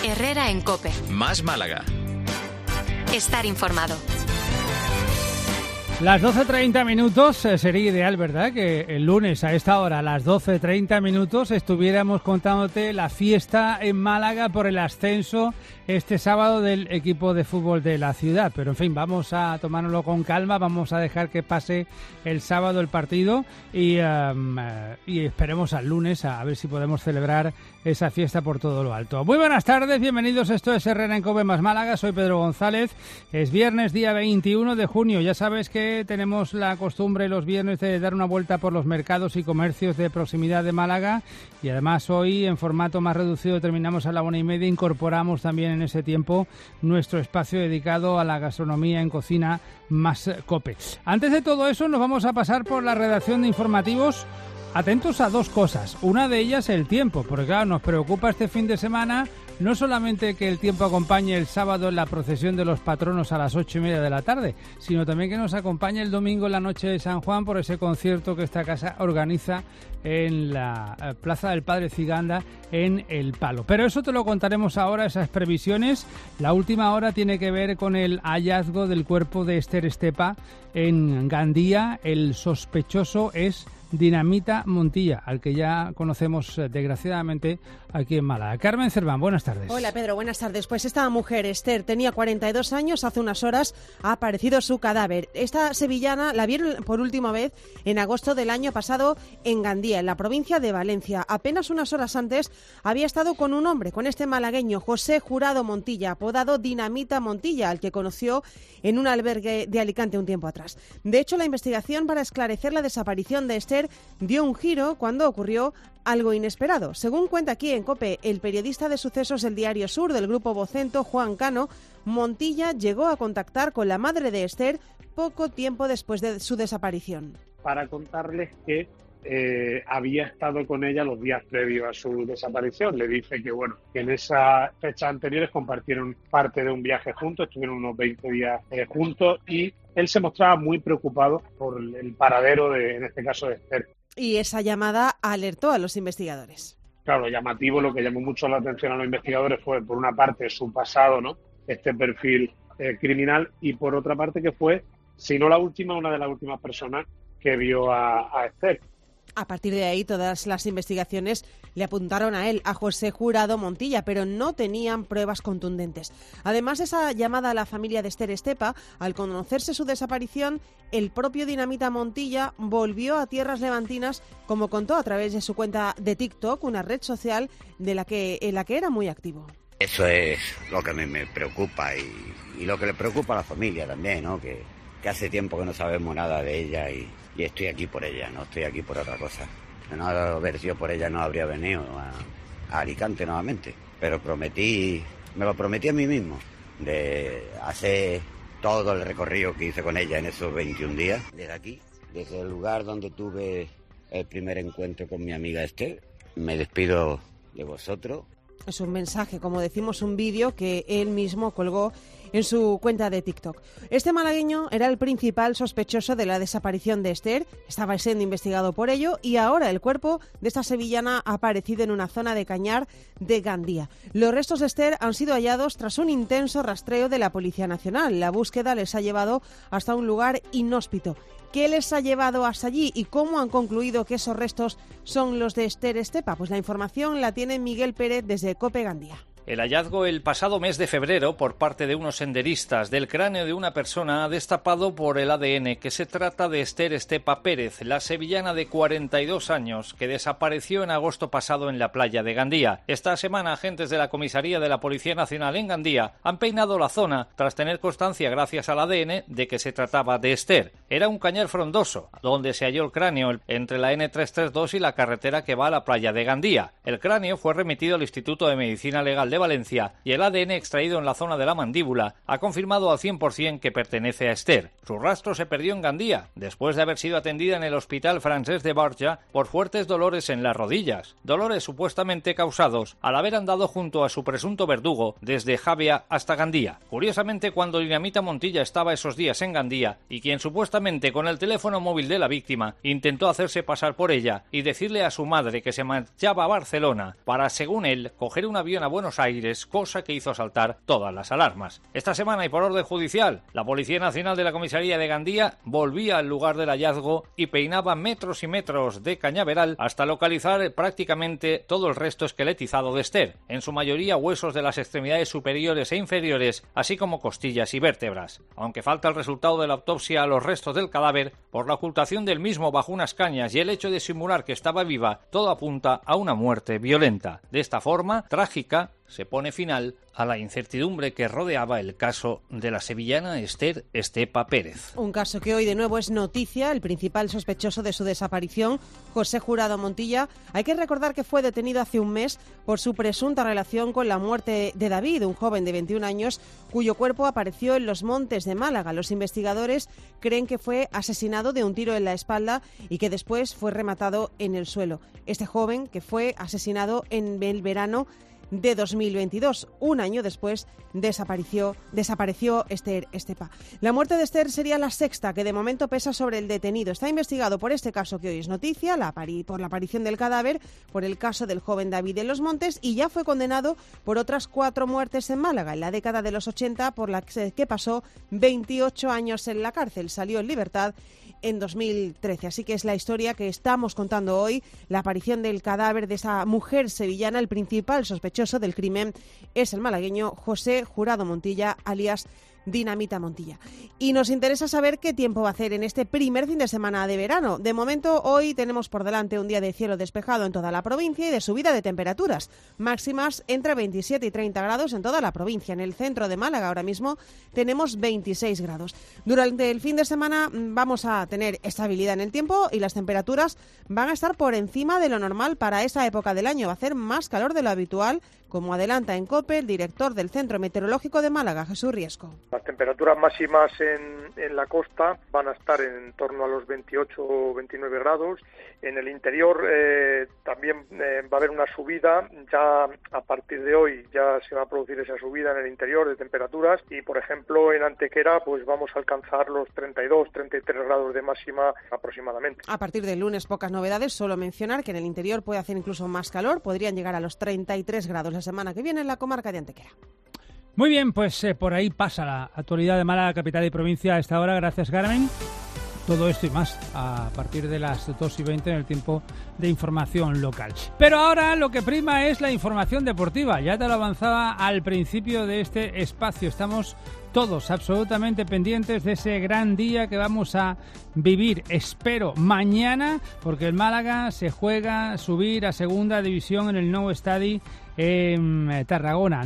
Herrera en COPE. Más Málaga. Estar informado. Las 12:30 minutos, sería ideal, ¿verdad?, que el lunes a esta hora, a las 12:30 minutos, estuviéramos contándote la fiesta en Málaga por el ascenso este sábado del equipo de fútbol de la ciudad. Pero, en fin, vamos a tomárnoslo con calma, vamos a dejar que pase el sábado el partido y esperemos al lunes a ver si podemos celebrar esa fiesta por todo lo alto. Muy buenas tardes, bienvenidos, esto es Herrera en COPE más Málaga, soy Pedro González, es viernes, día 21 de junio, ya sabes que tenemos la costumbre los viernes de dar una vuelta por los mercados y comercios de proximidad de Málaga y además hoy en formato más reducido terminamos a la 1:30, incorporamos también en ese tiempo nuestro espacio dedicado a la gastronomía en cocina más COPE. Antes de todo eso nos vamos a pasar por la redacción de informativos. Atentos a dos cosas, una de ellas el tiempo, porque claro, nos preocupa este fin de semana no solamente que el tiempo acompañe el sábado en la procesión de los patronos a las 8:30 de la tarde, sino también que nos acompañe el domingo en la noche de San Juan por ese concierto que esta casa organiza en la Plaza del Padre Ciganda en El Palo. Pero eso te lo contaremos ahora, esas previsiones. La última hora tiene que ver con el hallazgo del cuerpo de Esther Estepa en Gandía. El sospechoso es Dinamita Montilla, al que ya conocemos desgraciadamente aquí en Málaga. Carmen Cerván, buenas tardes. Hola Pedro, buenas tardes. Pues esta mujer, Esther, tenía 42 años, hace unas horas ha aparecido su cadáver. Esta sevillana la vieron por última vez en agosto del año pasado en Gandía, en la provincia de Valencia. Apenas unas horas antes había estado con un hombre, con este malagueño, José Jurado Montilla, apodado Dinamita Montilla, al que conoció en un albergue de Alicante un tiempo atrás. De hecho, la investigación para esclarecer la desaparición de Esther dio un giro cuando ocurrió algo inesperado. Según cuenta aquí en COPE el periodista de sucesos del Diario Sur del Grupo Vocento, Juan Cano, Montilla llegó a contactar con la madre de Esther poco tiempo después de su desaparición. Para contarles que había estado con ella los días previos a su desaparición. Le dice que que en esas fechas anteriores compartieron parte de un viaje juntos, estuvieron unos 20 días juntos y él se mostraba muy preocupado por el paradero en este caso de Esther. Y esa llamada alertó a los investigadores. Claro, llamativo, lo que llamó mucho la atención a los investigadores fue, por una parte, su pasado, ¿no? Este perfil criminal, y por otra parte que fue, si no la última, una de las últimas personas que vio a Esther. A partir de ahí, todas las investigaciones le apuntaron a él, a José Jurado Montilla, pero no tenían pruebas contundentes. Además de esa llamada a la familia de Esther Estepa, al conocerse su desaparición, el propio Dinamita Montilla volvió a tierras levantinas, como contó a través de su cuenta de TikTok, una red social en la que era muy activo. Eso es lo que a mí me preocupa y lo que le preocupa a la familia también, ¿no? Que hace tiempo que no sabemos nada de ella y estoy aquí por ella, no estoy aquí por otra cosa. De no haber sido por ella no habría venido a Alicante nuevamente, pero me lo prometí a mí mismo, de hacer todo el recorrido que hice con ella en esos 21 días. Desde aquí, desde el lugar donde tuve el primer encuentro con mi amiga Esther, me despido de vosotros. Es un mensaje, como decimos, un vídeo que él mismo colgó en su cuenta de TikTok. Este malagueño era el principal sospechoso de la desaparición de Esther, estaba siendo investigado por ello y ahora el cuerpo de esta sevillana ha aparecido en una zona de Cañar de Gandía. Los restos de Esther han sido hallados tras un intenso rastreo de la Policía Nacional. La búsqueda les ha llevado hasta un lugar inhóspito. ¿Qué les ha llevado hasta allí y cómo han concluido que esos restos son los de Esther Estepa? Pues la información la tiene Miguel Pérez desde COPE Gandía. El hallazgo el pasado mes de febrero por parte de unos senderistas del cráneo de una persona ha destapado por el ADN que se trata de Esther Estepa Pérez, la sevillana de 42 años que desapareció en agosto pasado en la playa de Gandía. Esta semana agentes de la comisaría de la Policía Nacional en Gandía han peinado la zona tras tener constancia gracias al ADN de que se trataba de Esther. Era un cañar frondoso donde se halló el cráneo entre la N332 y la carretera que va a la playa de Gandía. El cráneo fue remitido al Instituto de Medicina Legal de Valencia y el ADN extraído en la zona de la mandíbula ha confirmado al 100% que pertenece a Esther. Su rastro se perdió en Gandía después de haber sido atendida en el Hospital Francés de Borja por fuertes dolores en las rodillas, dolores supuestamente causados al haber andado junto a su presunto verdugo desde Javia hasta Gandía. Curiosamente, cuando Dinamita Montilla estaba esos días en Gandía y quien supuestamente con el teléfono móvil de la víctima intentó hacerse pasar por ella y decirle a su madre que se marchaba a Barcelona para, según él, coger un avión a Buenos Aires, cosa que hizo saltar todas las alarmas. Esta semana, y por orden judicial, la Policía Nacional de la Comisaría de Gandía volvía al lugar del hallazgo y peinaba metros y metros de cañaveral hasta localizar prácticamente todo el resto esqueletizado de Esther, en su mayoría huesos de las extremidades superiores e inferiores, así como costillas y vértebras. Aunque falta el resultado de la autopsia a los restos del cadáver, por la ocultación del mismo bajo unas cañas y el hecho de simular que estaba viva, todo apunta a una muerte violenta. De esta forma, trágica, se pone final a la incertidumbre que rodeaba el caso de la sevillana Esther Estepa Pérez. Un caso que hoy de nuevo es noticia. El principal sospechoso de su desaparición, José Jurado Montilla, hay que recordar que fue detenido hace un mes por su presunta relación con la muerte de David, un joven de 21 años cuyo cuerpo apareció en los montes de Málaga. Los investigadores creen que fue asesinado de un tiro en la espalda y que después fue rematado en el suelo. Este joven, que fue asesinado en el verano de 2022. Un año después desapareció Esther Estepa. La muerte de Esther sería la sexta que de momento pesa sobre el detenido. Está investigado por este caso que hoy es noticia, por la aparición del cadáver, por el caso del joven David en los Montes, y ya fue condenado por otras 4 muertes en Málaga en la década de los 80, por la que pasó 28 años en la cárcel. Salió en libertad en 2013. Así que es la historia que estamos contando hoy, la aparición del cadáver de esa mujer sevillana. El principal sospechoso del crimen es el malagueño José Jurado Montilla, alias Dinamita Montilla. Y nos interesa saber qué tiempo va a hacer en este primer fin de semana de verano. De momento, hoy tenemos por delante un día de cielo despejado en toda la provincia y de subida de temperaturas máximas entre 27 y 30 grados en toda la provincia. En el centro de Málaga ahora mismo tenemos 26 grados. Durante el fin de semana vamos a tener estabilidad en el tiempo y las temperaturas van a estar por encima de lo normal para esa época del año. Va a hacer más calor de lo habitual, como adelanta en COPE el director del Centro Meteorológico de Málaga, Jesús Riesco. Las temperaturas máximas en la costa van a estar en torno a los 28 o 29 grados. En el interior también va a haber una subida. Ya a partir de hoy ya se va a producir esa subida en el interior de temperaturas. Y, por ejemplo, en Antequera pues vamos a alcanzar los 32, 33 grados de máxima aproximadamente. A partir del lunes pocas novedades. Solo mencionar que en el interior puede hacer incluso más calor. Podrían llegar a los 33 grados la semana que viene en la comarca de Antequera. Muy bien, pues por ahí pasa la actualidad de Málaga, capital y provincia a esta hora. Gracias, Carmen. Todo esto y más a partir de las 2:20 en el tiempo de información local. Pero ahora lo que prima es la información deportiva. Ya te lo avanzaba al principio de este espacio. Estamos todos absolutamente pendientes de ese gran día que vamos a vivir, espero, mañana, porque el Málaga se juega subir a segunda división en el nuevo estadio en Tarragona,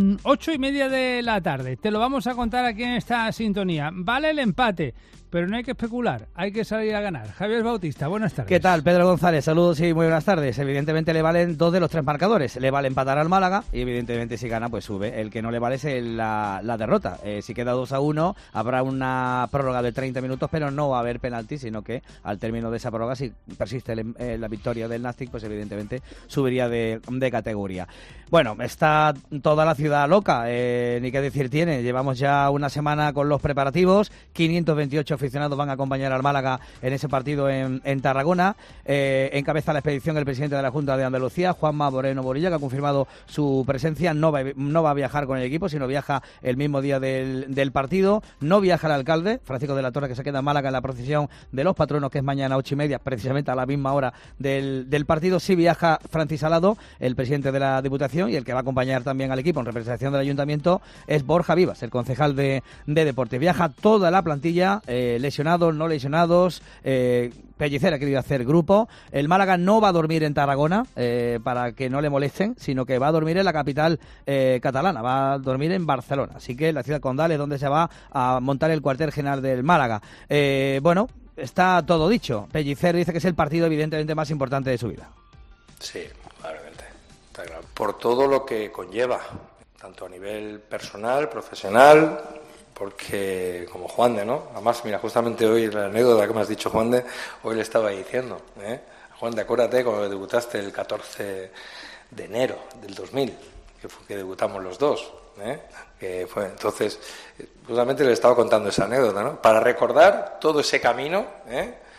8:30 de la tarde. Te lo vamos a contar aquí en esta sintonía. Vale el empate, pero no hay que especular, hay que salir a ganar. Javier Bautista, buenas tardes. ¿Qué tal, Pedro González? Saludos y muy buenas tardes. Evidentemente le valen 2 de los 3 marcadores. Le vale empatar al Málaga y evidentemente si gana pues sube. El que no le vale es la derrota. Si queda 2-1 habrá una prórroga de 30 minutos, pero no va a haber penalti, sino que al término de esa prórroga, si persiste la victoria del Nastic, pues evidentemente subiría de categoría. Bueno, está toda la ciudad loca, ni qué decir tiene. Llevamos ya una semana con los preparativos. 528 aficionados van a acompañar al Málaga en ese partido en Tarragona. Encabeza la expedición el presidente de la Junta de Andalucía, Juanma Moreno Borilla, que ha confirmado su presencia. No va a viajar con el equipo, sino viaja el mismo día del partido. No viaja el alcalde, Francisco de la Torre, que se queda en Málaga en la procesión de los patronos, que es mañana 8:30, precisamente a la misma hora del partido. Sí viaja Francis Salado, el presidente de la Diputación, y el que va a acompañar también al equipo en representación del Ayuntamiento es Borja Vivas, el concejal de Deportes. Viaja toda la plantilla, lesionados, no lesionados. Pellicer ha querido hacer grupo. El Málaga no va a dormir en Tarragona para que no le molesten, sino que va a dormir en la capital catalana, va a dormir en Barcelona. Así que la ciudad condal es donde se va a montar el cuartel general del Málaga. Bueno, está todo dicho. Pellicer dice que es el partido evidentemente más importante de su vida. Sí, claramente. Está claro. Por todo lo que conlleva, tanto a nivel personal, profesional, porque como Juande, ¿no? Además, mira, justamente hoy la anécdota que me has dicho, Juande, hoy le estaba diciendo, Juande, acuérdate cuando debutaste el 14 de enero del 2000, que fue que debutamos los dos, que fue entonces, justamente le estaba contando esa anécdota, ¿no? Para recordar todo ese camino,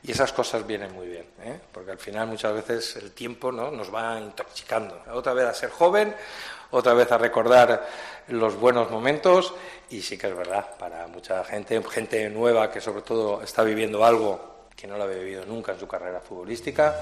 Y esas cosas vienen muy bien, porque al final muchas veces el tiempo, ¿no?, nos va intoxicando. Otra vez a ser joven, otra vez a recordar los buenos momentos, y sí que es verdad, para mucha gente nueva que sobre todo está viviendo algo que no lo había vivido nunca en su carrera futbolística.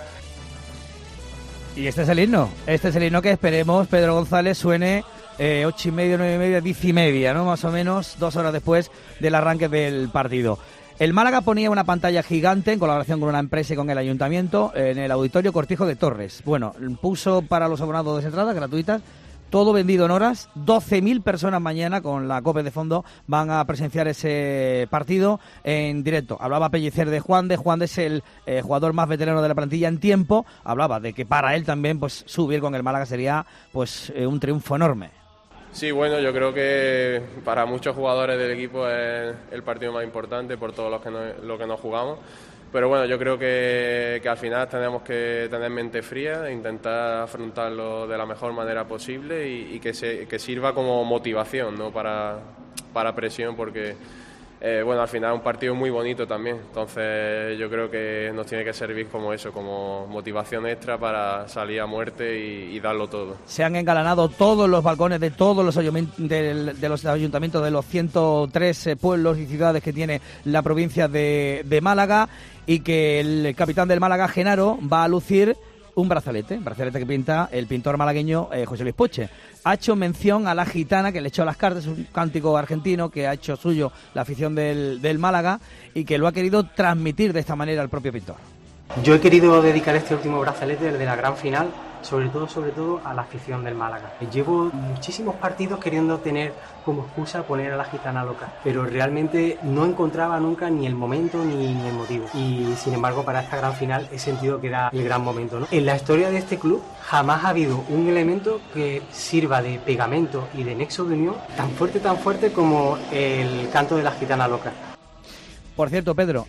Y este es el himno que esperemos, Pedro González, suene 8:30, 9:30, 10:30, ¿no? Más o menos 2 horas después del arranque del partido. El Málaga ponía una pantalla gigante en colaboración con una empresa y con el ayuntamiento en el Auditorio Cortijo de Torres. Bueno, puso para los abonados de entradas gratuitas, todo vendido en horas. 12.000 personas mañana con la COPE de fondo van a presenciar ese partido en directo. Hablaba Pellicer de Juan es el jugador más veterano de la plantilla en tiempo. Hablaba de que para él también pues subir con el Málaga sería pues un triunfo enorme. Sí, bueno, yo creo que para muchos jugadores del equipo es el partido más importante por todo lo que nos jugamos. Pero bueno, yo creo que al final tenemos que tener mente fría e intentar afrontarlo de la mejor manera posible y que sirva como motivación, ¿no?, para presión, porque bueno, al final es un partido muy bonito también. Entonces yo creo que nos tiene que servir como eso, como motivación extra para salir a muerte y darlo todo. Se han engalanado todos los balcones de todos los ayuntamientos de los 103 pueblos y ciudades que tiene la provincia de Málaga, y que el capitán del Málaga, Genaro, va a lucir un brazalete que pinta el pintor malagueño José Luis Poche. Ha hecho mención a la gitana que le echó las cartas, un cántico argentino que ha hecho suyo la afición del Málaga y que lo ha querido transmitir de esta manera al propio pintor. Yo he querido dedicar este último brazalete desde la gran final, sobre todo a la afición del Málaga. Llevo muchísimos partidos queriendo tener como excusa poner a la gitana loca, pero realmente no encontraba nunca ni el momento ni el motivo. Y sin embargo, para esta gran final he sentido que era el gran momento, ¿no? En la historia de este club jamás ha habido un elemento que sirva de pegamento y de nexo de unión tan fuerte como el canto de la gitana loca. Por cierto, Pedro,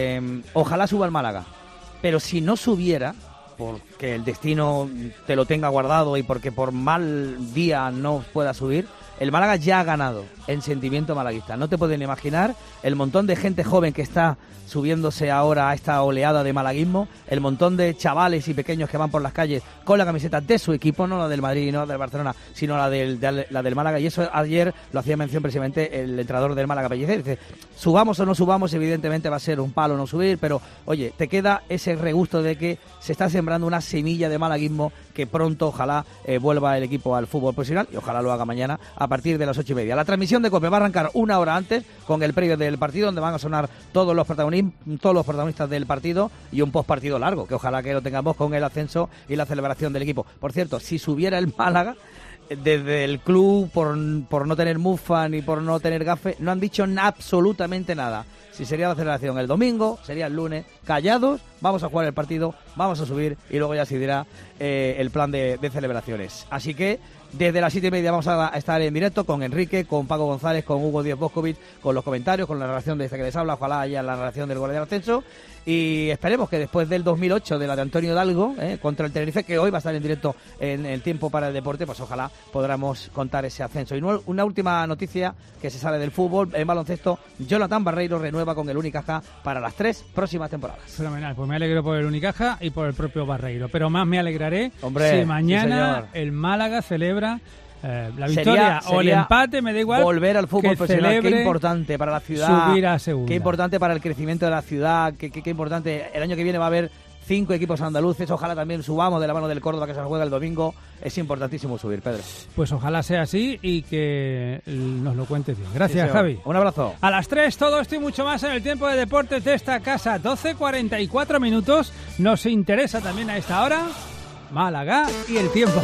ojalá suba el Málaga, pero si no subiera, porque el destino te lo tenga guardado y porque por mal día no pueda subir, el Málaga ya ha ganado en sentimiento malaguista. No te pueden imaginar el montón de gente joven que está subiéndose ahora a esta oleada de malaguismo, el montón de chavales y pequeños que van por las calles con la camiseta de su equipo, no la del Madrid, no la del Barcelona, sino la del Málaga. Y eso ayer lo hacía mención precisamente el entrenador del Málaga, Pellicer. Dice, subamos o no subamos, evidentemente va a ser un palo no subir, pero oye, te queda ese regusto de que se está sembrando una semilla de malaguismo que pronto ojalá vuelva el equipo al fútbol profesional, y ojalá lo haga mañana a partir de las 8:30. La transmisión de COPE va a arrancar una hora antes con el previo del partido, donde van a sonar todos los protagonistas del partido, y un postpartido largo, que ojalá que lo tengamos con el ascenso y la celebración del equipo. Por cierto, si subiera el Málaga, desde el club, por no tener mufa ni por no tener gafe, no han dicho absolutamente nada. Si sería la celebración el domingo, sería el lunes, callados, vamos a jugar el partido, vamos a subir y luego ya se dirá el plan de celebraciones. Así que desde las 7:30 vamos a estar en directo con Enrique, con Paco González, con Hugo Díaz Boscovich, con los comentarios, con la narración de este que les habla, ojalá haya la narración del gol del ascenso, y esperemos que después del 2008 de la de Antonio Hidalgo contra el Tenerife, que hoy va a estar en directo en el Tiempo para el Deporte, pues ojalá podamos contar ese ascenso. Y una última noticia que se sale del fútbol, en baloncesto, Jonathan Barreiro renueva con el Unicaja para las 3 próximas temporadas. Fenomenal, pues me alegro por el Unicaja y por el propio Barreiro, pero más me alegraré si mañana el Málaga celebra la victoria o el empate, me da igual. Volver al fútbol profesional, qué importante para la ciudad, subir a segunda. Qué importante para el crecimiento de la ciudad, qué importante. El año que viene va a haber 5 equipos andaluces, ojalá también subamos de la mano del Córdoba, que se juega el domingo. Es importantísimo subir, Pedro. Pues ojalá sea así y que nos lo cuentes bien. Gracias, sí, Javi. Un abrazo. A las 3 todo esto y mucho más en el Tiempo de Deportes de esta casa. 12:44 minutos. Nos interesa también a esta hora Málaga y el tiempo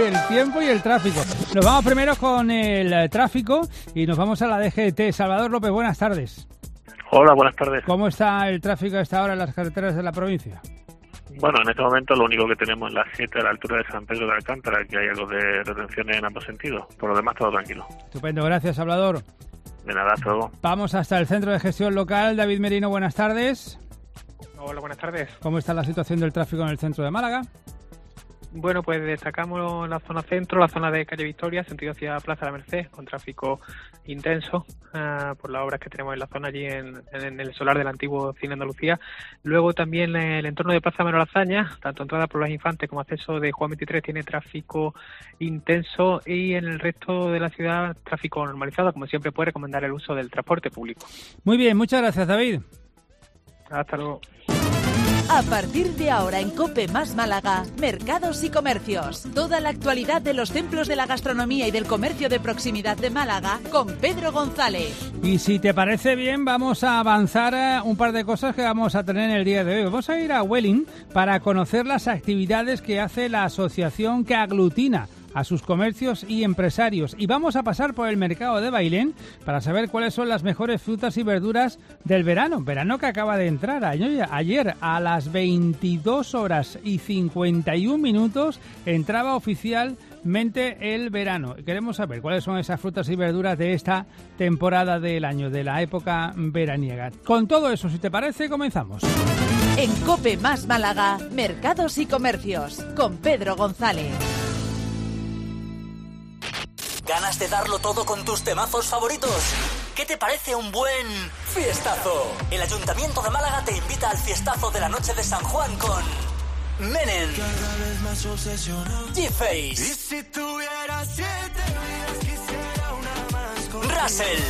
y el tráfico. Nos vamos primero con el tráfico y nos vamos a la DGT. Salvador López, buenas tardes. Hola, buenas tardes. ¿Cómo está el tráfico a esta hora en las carreteras de la provincia? Bueno, en este momento lo único que tenemos es la 7 a la altura de San Pedro de Alcántara, que hay algo de retenciones en ambos sentidos. Por lo demás, todo tranquilo. Estupendo, gracias, Salvador. De nada, hasta luego. Vamos hasta el Centro de Gestión Local. David Merino, buenas tardes. Hola, buenas tardes. ¿Cómo está la situación del tráfico en el centro de Málaga? Bueno, pues destacamos la zona centro, la zona de calle Victoria, sentido hacia Plaza de la Merced, con tráfico intenso por las obras que tenemos en la zona allí en el solar del antiguo Cine Andalucía. Luego también el entorno de Plaza Manuel Azaña, tanto entrada por Las Infantes como acceso de Juan 23, tiene tráfico intenso, y en el resto de la ciudad tráfico normalizado. Como siempre, puede recomendar el uso del transporte público. Muy bien, muchas gracias, David. Hasta luego. A partir de ahora en COPE más Málaga, mercados y comercios. Toda la actualidad de los templos de la gastronomía y del comercio de proximidad de Málaga con Pedro González. Y si te parece bien, vamos a avanzar un par de cosas que vamos a tener en el día de hoy. Vamos a ir a Welling para conocer las actividades que hace la asociación que aglutina a sus comercios y empresarios. Y vamos a pasar por el mercado de Bailén para saber cuáles son las mejores frutas y verduras del verano que acaba de entrar. Ayer a las 22 horas y 51 minutos entraba oficialmente el verano. Queremos saber cuáles son esas frutas y verduras de esta temporada del año, de la época veraniega. Con todo eso, si te parece, comenzamos. En COPE más Málaga, mercados y comercios, con Pedro González. ¿Ganas de darlo todo con tus temazos favoritos? ¿Qué te parece un buen fiestazo? El Ayuntamiento de Málaga te invita al fiestazo de la noche de San Juan con Menem, G-Face, Russell,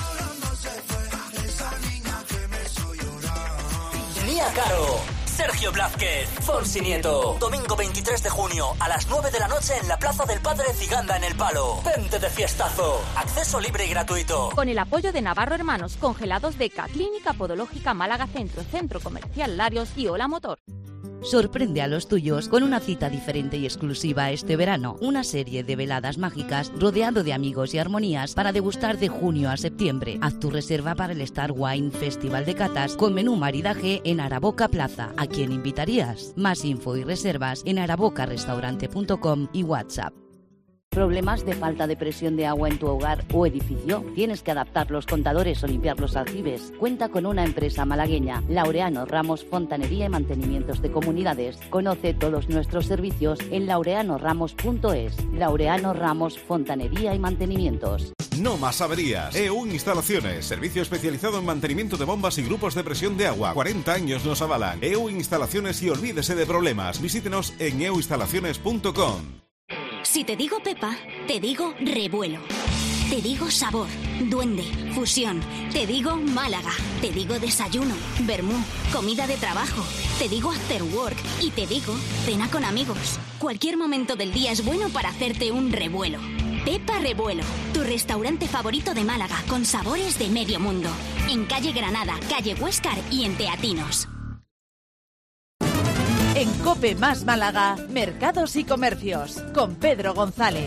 Nia Caro, Sergio Blázquez, Fonsi Nieto. Domingo 23 de junio a las 9 de la noche en la Plaza del Padre Ciganda en El Palo. Vente de fiestazo. Acceso libre y gratuito. Con el apoyo de Navarro Hermanos, congelados de Clínica Podológica Málaga Centro, Centro Comercial Larios y Ola Motor. Sorprende a los tuyos con una cita diferente y exclusiva este verano. Una serie de veladas mágicas rodeado de amigos y armonías para degustar de junio a septiembre. Haz tu reserva para el Star Wine Festival de Catas con menú maridaje en Araboca Plaza. ¿A quién invitarías? Más info y reservas en arabocarestaurante.com y WhatsApp. ¿Problemas de falta de presión de agua en tu hogar o edificio? ¿Tienes que adaptar los contadores o limpiar los aljibes? Cuenta con una empresa malagueña, Laureano Ramos Fontanería y Mantenimientos de Comunidades. Conoce todos nuestros servicios en laureanoramos.es. Laureano Ramos Fontanería y Mantenimientos. No más averías. EU Instalaciones, servicio especializado en mantenimiento de bombas y grupos de presión de agua. 40 años nos avalan. EU Instalaciones y olvídese de problemas. Visítenos en euinstalaciones.com. Si te digo Pepa, te digo revuelo. Te digo sabor, duende, fusión. Te digo Málaga. Te digo desayuno, vermú, comida de trabajo. Te digo after work y te digo cena con amigos. Cualquier momento del día es bueno para hacerte un revuelo. Pepa Revuelo, tu restaurante favorito de Málaga con sabores de medio mundo. En calle Granada, calle Huéscar y en Teatinos. En COPE más Málaga, mercados y comercios, con Pedro González.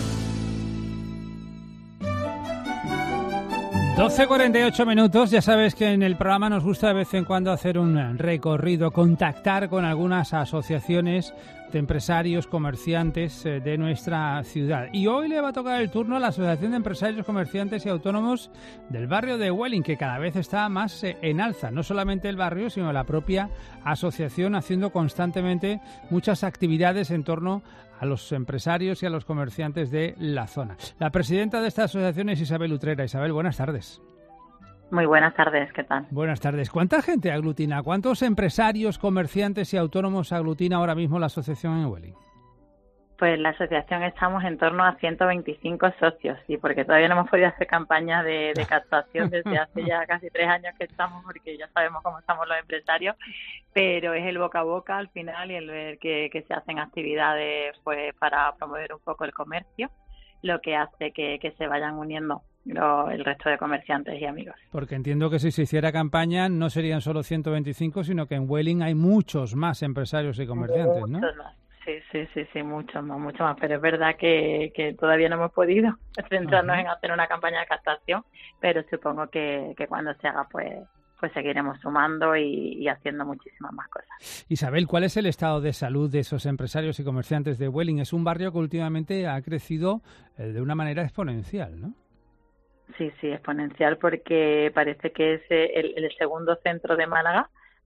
12:48 minutos. Ya sabes que en el programa nos gusta de vez en cuando hacer un recorrido, contactar con algunas asociaciones de empresarios, comerciantes de nuestra ciudad. Y hoy le va a tocar el turno a la Asociación de Empresarios, Comerciantes y Autónomos del barrio de Welling, que cada vez está más en alza. No solamente el barrio, sino la propia asociación, haciendo constantemente muchas actividades en torno a los empresarios y a los comerciantes de la zona. La presidenta de esta asociación es Isabel Utrera. Isabel, buenas tardes. Muy buenas tardes, ¿qué tal? Buenas tardes. ¿Cuánta gente aglutina? ¿Cuántos empresarios, comerciantes y autónomos aglutina ahora mismo la asociación en Welling? Pues la asociación estamos en torno a 125 socios, y porque todavía no hemos podido hacer campañas de captación desde hace ya casi 3 años que estamos, porque ya sabemos cómo estamos los empresarios, pero es el boca a boca al final y el ver que se hacen actividades pues para promover un poco el comercio, lo que hace que se vayan uniendo el resto de comerciantes y amigos. Porque entiendo que si se hiciera campaña no serían solo 125, sino que en Welling hay muchos más empresarios y comerciantes, ¿no? Muchos más. Sí, mucho más. Pero es verdad que todavía no hemos podido centrarnos en hacer una campaña de captación, pero supongo que cuando se haga pues seguiremos sumando y haciendo muchísimas más cosas. Isabel, ¿cuál es el estado de salud de esos empresarios y comerciantes de Welling? Es un barrio que últimamente ha crecido de una manera exponencial, ¿no? Sí, exponencial, porque parece que es el segundo centro de Málaga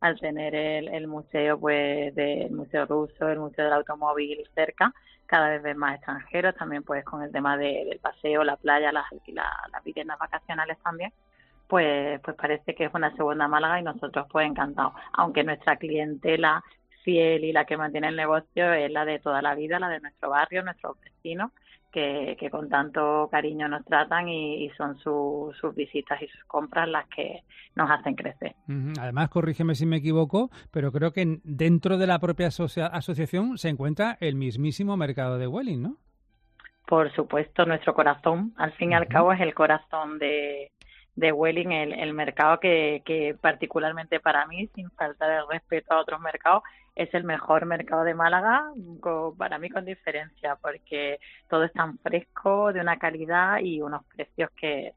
al tener el museo, pues el Museo Ruso, el Museo del Automóvil cerca, cada vez ven más extranjeros, también pues con el tema del paseo, la playa, las viviendas vacacionales también, pues parece que es una segunda Málaga y nosotros pues encantados, aunque nuestra clientela fiel y la que mantiene el negocio es la de toda la vida, la de nuestro barrio, nuestros vecinos, que con tanto cariño nos tratan y son sus visitas y sus compras las que nos hacen crecer. Además, corrígeme si me equivoco, pero creo que dentro de la propia asociación se encuentra el mismísimo mercado de Vueling, ¿no? Por supuesto, nuestro corazón, al fin y al cabo, es el corazón de Vueling, el mercado que particularmente para mí, sin faltar el respeto a otros mercados, es el mejor mercado de Málaga, para mí con diferencia, porque todo es tan fresco, de una calidad y unos precios que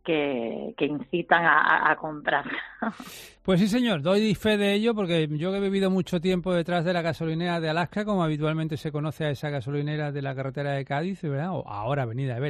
incitan a comprar. Pues sí, señor, doy fe de ello, porque yo he vivido mucho tiempo detrás de la gasolinera de Alaska, como habitualmente se conoce a esa gasolinera de la carretera de Cádiz, ¿verdad? O ahora Avenida de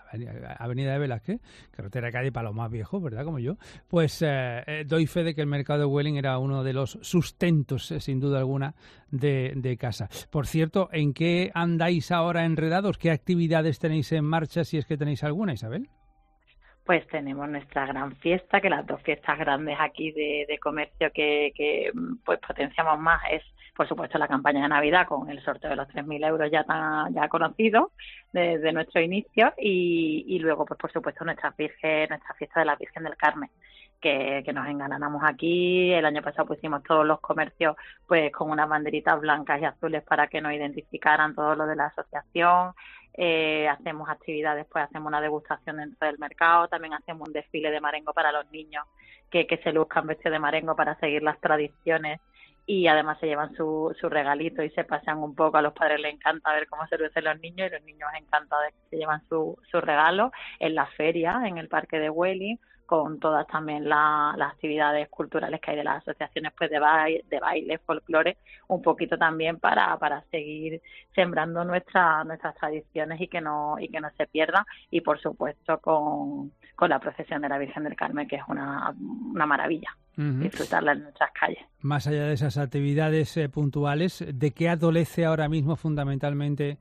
Velázquez, carretera de Cádiz para los más viejos, ¿verdad? Como yo. Pues doy fe de que el mercado de Vueling era uno de los sustentos, sin duda alguna, de casa. Por cierto, ¿en qué andáis ahora enredados? ¿Qué actividades tenéis en marcha, si es que tenéis alguna, Isabel? Pues tenemos nuestra gran fiesta, que las dos fiestas grandes aquí de comercio que pues potenciamos más es, por supuesto, la campaña de Navidad con el sorteo de los 3.000 euros ya conocido desde nuestro inicio y luego, pues por supuesto, nuestra fiesta de la Virgen del Carmen, que nos engalanamos aquí. El año pasado pusimos todos los comercios pues con unas banderitas blancas y azules para que nos identificaran todo lo de la asociación. Hacemos actividades, pues hacemos una degustación dentro del mercado, también hacemos un desfile de marengo para los niños que se luzcan vestidos de marengo para seguir las tradiciones y además se llevan su regalito y se pasean un poco. A los padres les encanta ver cómo se lucen los niños y los niños encantados de que se llevan su regalo en la feria, en el parque de Vueling, con todas también las actividades culturales que hay de las asociaciones, pues de baile, folclore, un poquito también para seguir sembrando nuestras tradiciones y que no se pierdan, y por supuesto con la procesión de la Virgen del Carmen, que es una maravilla. Disfrutarla en nuestras calles. Más allá de esas actividades puntuales, ¿de qué adolece ahora mismo fundamentalmente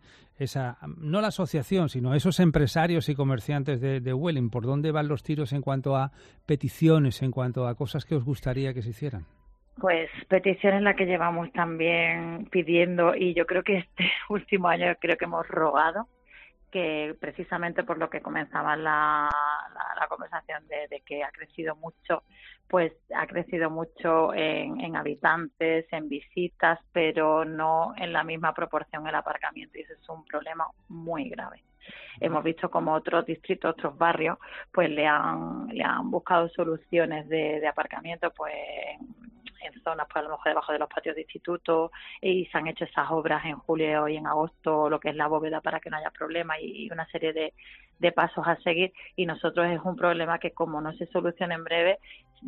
no la asociación, sino esos empresarios y comerciantes de Vueling? ¿Por dónde van los tiros en cuanto a peticiones, en cuanto a cosas que os gustaría que se hicieran? Pues peticiones las que llevamos también pidiendo, y yo creo que este último año creo que hemos rogado, que precisamente por lo que comenzaba la conversación de que ha crecido mucho, pues ha crecido mucho en habitantes, en visitas, pero no en la misma proporción el aparcamiento, y eso es un problema muy grave. Hemos visto como otros distritos, otros barrios, pues le han buscado soluciones de aparcamiento, pues en zonas, pues a lo mejor debajo de los patios de instituto, y se han hecho esas obras en julio y en agosto, lo que es la bóveda, para que no haya problemas, y una serie de pasos a seguir, y nosotros es un problema que, como no se solucione en breve,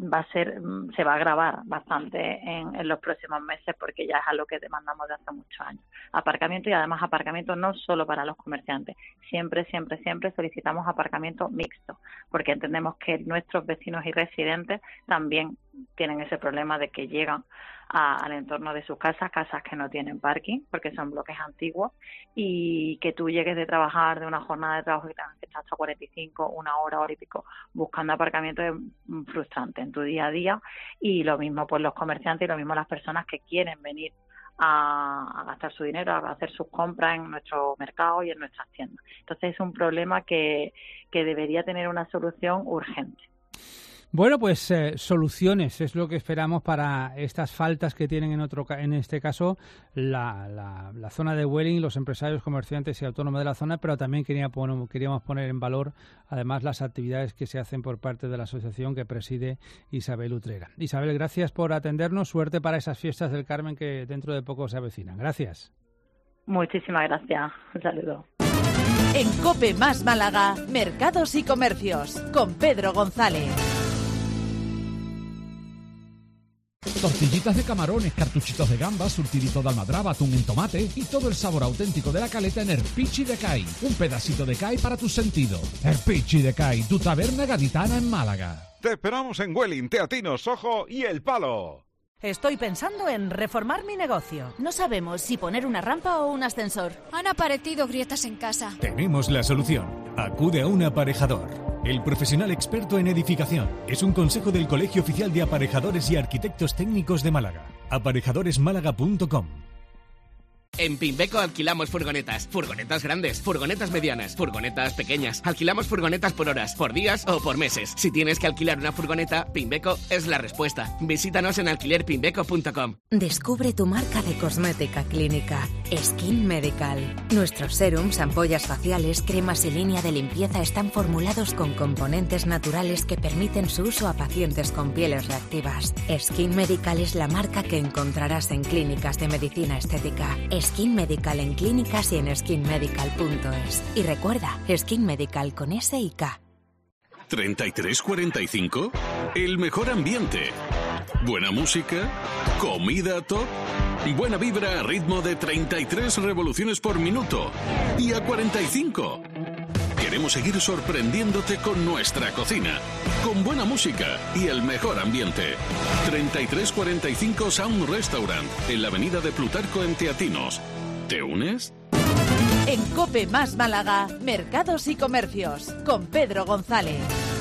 se va a agravar bastante en los próximos meses, porque ya es algo que demandamos de hace muchos años. Aparcamiento, y además aparcamiento no solo para los comerciantes, siempre solicitamos aparcamiento mixto, porque entendemos que nuestros vecinos y residentes también tienen ese problema de que llegan al entorno de sus casas que no tienen parking, porque son bloques antiguos, y que tú llegues de trabajar, de una jornada de trabajo que tengas que estar hasta 45, una hora y pico buscando aparcamiento, es frustrante en tu día a día. Y lo mismo pues los comerciantes, y lo mismo las personas que quieren venir a gastar su dinero, a hacer sus compras en nuestro mercado y en nuestras tiendas. Entonces es un problema que debería tener una solución urgente. Bueno, pues soluciones es lo que esperamos para estas faltas que tienen en este caso la zona de Vueling, los empresarios, comerciantes y autónomos de la zona, pero también queríamos poner en valor además las actividades que se hacen por parte de la asociación que preside Isabel Utrera. Isabel, gracias por atendernos, suerte para esas fiestas del Carmen que dentro de poco se avecinan. Gracias. Muchísimas gracias, un saludo. En COPE Más Málaga, Mercados y Comercios, con Pedro González. Tortillitas de camarones, cartuchitos de gambas, surtidito de almadraba, atún en tomate y todo el sabor auténtico de la caleta en Erpichi de Cai. Un pedacito de Cai para tus sentidos. Erpichi de Cai, tu taberna gaditana en Málaga. Te esperamos en Vueling, Teatinos, Sojo y El Palo. Estoy pensando en reformar mi negocio. No sabemos si poner una rampa o un ascensor. Han aparecido grietas en casa. Tenemos la solución. Acude a un aparejador. El profesional experto en edificación. Es un consejo del Colegio Oficial de Aparejadores y Arquitectos Técnicos de Málaga. Aparejadoresmálaga.com. En Pimbeco alquilamos furgonetas. Furgonetas grandes, furgonetas medianas, furgonetas pequeñas. Alquilamos furgonetas por horas, por días o por meses. Si tienes que alquilar una furgoneta, Pimbeco es la respuesta. Visítanos en alquilerpimbeco.com. Descubre tu marca de cosmética clínica, Skin Medical. Nuestros serums, ampollas faciales, cremas y línea de limpieza están formulados con componentes naturales que permiten su uso a pacientes con pieles reactivas. Skin Medical es la marca que encontrarás en clínicas de medicina estética. Skin Medical en clínicas y en skinmedical.es. Y recuerda, Skin Medical con S y K. 33-45, el mejor ambiente. Buena música, comida top, buena vibra a ritmo de 33 revoluciones por minuto. Y a 45. Queremos seguir sorprendiéndote con nuestra cocina, con buena música y el mejor ambiente. 3345 Sound Restaurant, en la avenida de Plutarco en Teatinos. ¿Te unes? En COPE más Málaga, Mercados y Comercios, con Pedro González.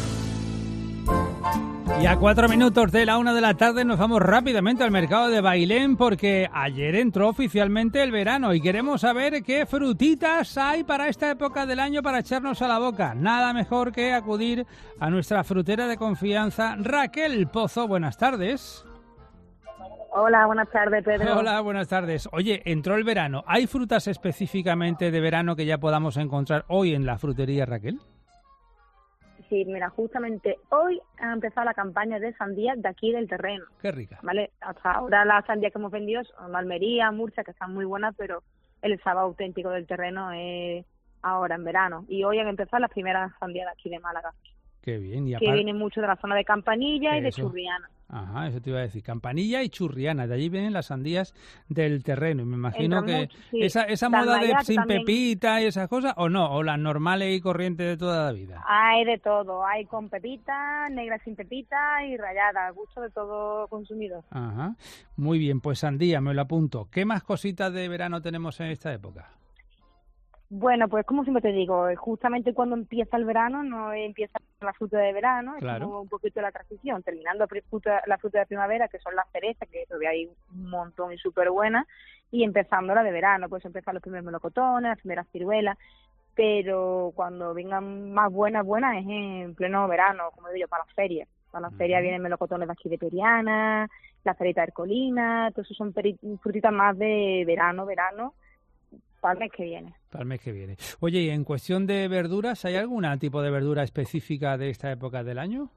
Y a 4 minutos de la 1 de la tarde nos vamos rápidamente al mercado de Bailén porque ayer entró oficialmente el verano y queremos saber qué frutitas hay para esta época del año para echarnos a la boca. Nada mejor que acudir a nuestra frutera de confianza, Raquel Pozo. Buenas tardes. Hola, buenas tardes, Pedro. Hola, buenas tardes. Oye, entró el verano. ¿Hay frutas específicamente de verano que ya podamos encontrar hoy en la frutería, Raquel? Sí, mira, justamente hoy ha empezado la campaña de sandías de aquí del terreno. Qué rica. ¿Vale? Hasta ahora las sandías que hemos vendido son Almería, Murcia, que están muy buenas, pero el sábado auténtico del terreno es ahora en verano. Y hoy han empezado las primeras sandías de aquí de Málaga. Qué bien. Y que vienen mucho de la zona de Campanilla y de Churriana. Ajá, eso te iba a decir. Campanilla y Churriana, de allí vienen las sandías del terreno. Y me imagino que sí. esa moda de sin también... pepita y esas cosas, o no, o las normales y corrientes de toda la vida. Hay de todo, hay con pepita, negra sin pepita y rallada, gusto de todo consumidor. Ajá, muy bien, pues sandía, me lo apunto. ¿Qué más cositas de verano tenemos en esta época? Bueno, pues como siempre te digo, justamente cuando empieza el verano, no empieza la fruta de verano, claro. Es como un poquito la transición, terminando la fruta de primavera, que son las cerezas, que todavía hay un montón y súper buenas, y empezando la de verano, pues empiezan los primeros melocotones, las primeras ciruelas, pero cuando vengan más buenas es en pleno verano, como digo yo, para las ferias. Para las ferias vienen melocotones de aquí de Periana, la ferita hercolina, todo eso son frutitas más de verano, para el mes que viene. Para el mes que viene. Oye, y en cuestión de verduras, ¿hay algún tipo de verdura específica de esta época del año?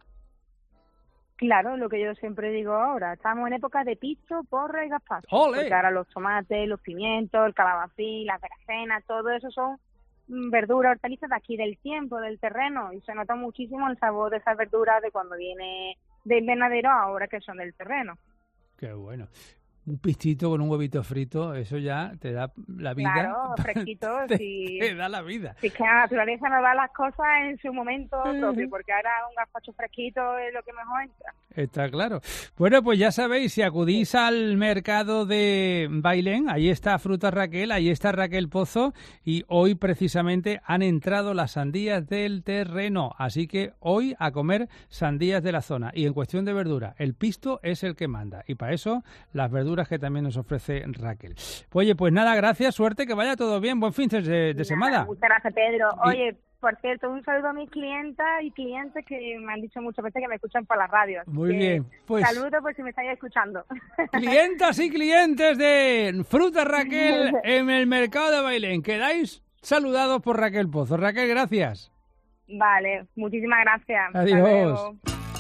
Claro, lo que yo siempre digo ahora, estamos en época de pisto, porra y gazpacho. ¡Ole! Porque ahora los tomates, los pimientos, el calabacín, las berenjenas, todo eso son verduras, hortalizas de aquí del tiempo, del terreno, y se nota muchísimo el sabor de esas verduras de cuando viene del invernadero ahora que son del terreno. Qué bueno. Un pistito con un huevito frito, eso ya te da la vida. Claro, fresquito, sí. Te da la vida. Sí, que la naturaleza nos da las cosas en su momento propio, porque ahora un gazpacho fresquito es lo que mejor entra. Está claro. Bueno, pues ya sabéis, si acudís al mercado de Bailén, ahí está Frutas Raquel, ahí está Raquel Pozo, y hoy precisamente han entrado las sandías del terreno, así que hoy a comer sandías de la zona. Y en cuestión de verdura, el pisto es el que manda, y para eso las verduras que también nos ofrece Raquel. Oye, pues nada, gracias, suerte, que vaya todo bien, buen fin de semana. Muchas gracias, Pedro. Oye, por cierto, un saludo a mis clientas y clientes que me han dicho muchas veces que me escuchan por la radio. Muy bien, pues saludos por si me estáis escuchando. Clientas y clientes de Frutas Raquel en el mercado de Bailén, quedáis saludados por Raquel Pozo. Raquel, gracias. Vale, muchísimas gracias. Adiós.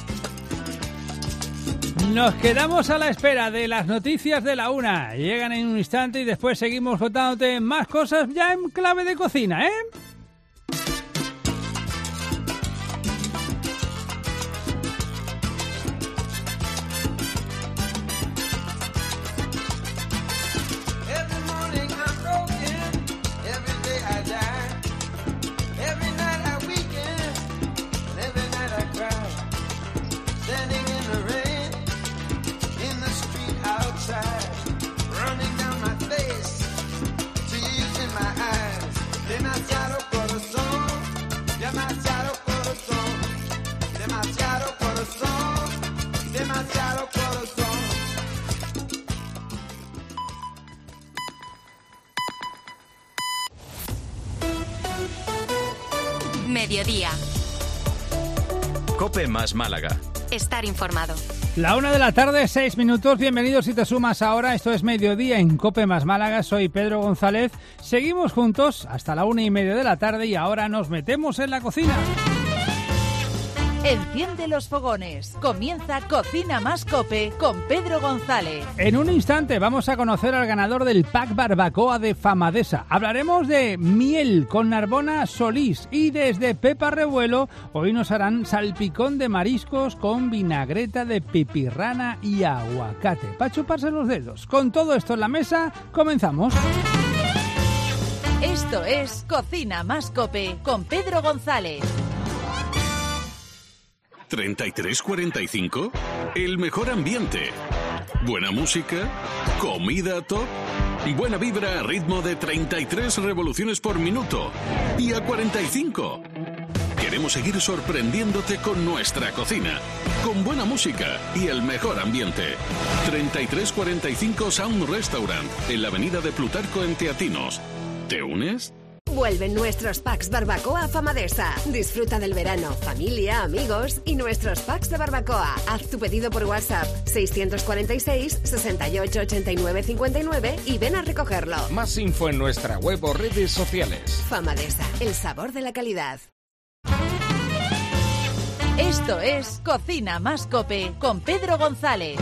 Nos quedamos a la espera de las noticias de la 1. Llegan en un instante y después seguimos contándote más cosas ya en clave de cocina, ¿eh? Standing in the rain, in the street Mediodía. COPE más Málaga. Estar informado. La 1:00 PM, 6 minutos. Bienvenidos si te sumas ahora. Esto es Mediodía en COPE más Málaga. Soy Pedro González. Seguimos juntos hasta la 1:30 PM y ahora nos metemos en la cocina. Enciende los fogones. Comienza Cocina más COPE con Pedro González. En un instante vamos a conocer al ganador del pack barbacoa de Famadesa. Hablaremos de miel con Narbona Solís y desde Pepa Revuelo hoy nos harán salpicón de mariscos con vinagreta de pipirrana y aguacate para chuparse los dedos. Con todo esto en la mesa, comenzamos. Esto es Cocina más COPE con Pedro González. 33-45, el mejor ambiente, buena música, comida top, buena vibra a ritmo de 33 revoluciones por minuto y a 45. Queremos seguir sorprendiéndote con nuestra cocina, con buena música y el mejor ambiente. 33-45 Sound Restaurant, en la avenida de Plutarco en Teatinos. ¿Te unes? Vuelven nuestros packs barbacoa Famadesa. Disfruta del verano, familia, amigos y nuestros packs de barbacoa. Haz tu pedido por WhatsApp 646 68 89 59 y ven a recogerlo. Más info en nuestra web o redes sociales. Famadesa, el sabor de la calidad. Esto es Cocina más COPE con Pedro González.